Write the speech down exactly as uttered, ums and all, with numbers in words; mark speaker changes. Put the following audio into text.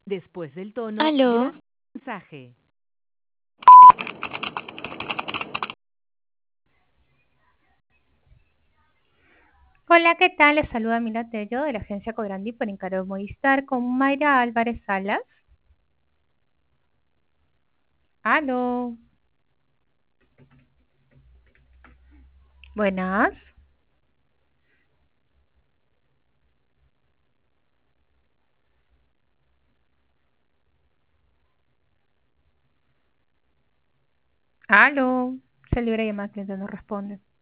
Speaker 1: Después del tono,
Speaker 2: Aló.
Speaker 1: gracias por el mensaje.
Speaker 3: Hola, ¿qué tal? Les saluda Mila Tello de la agencia Cobrandi por encargo de Movistar con Mayra Álvarez Salas. Aló. Buenas. Aló. Se libra llamada, cliente no responde.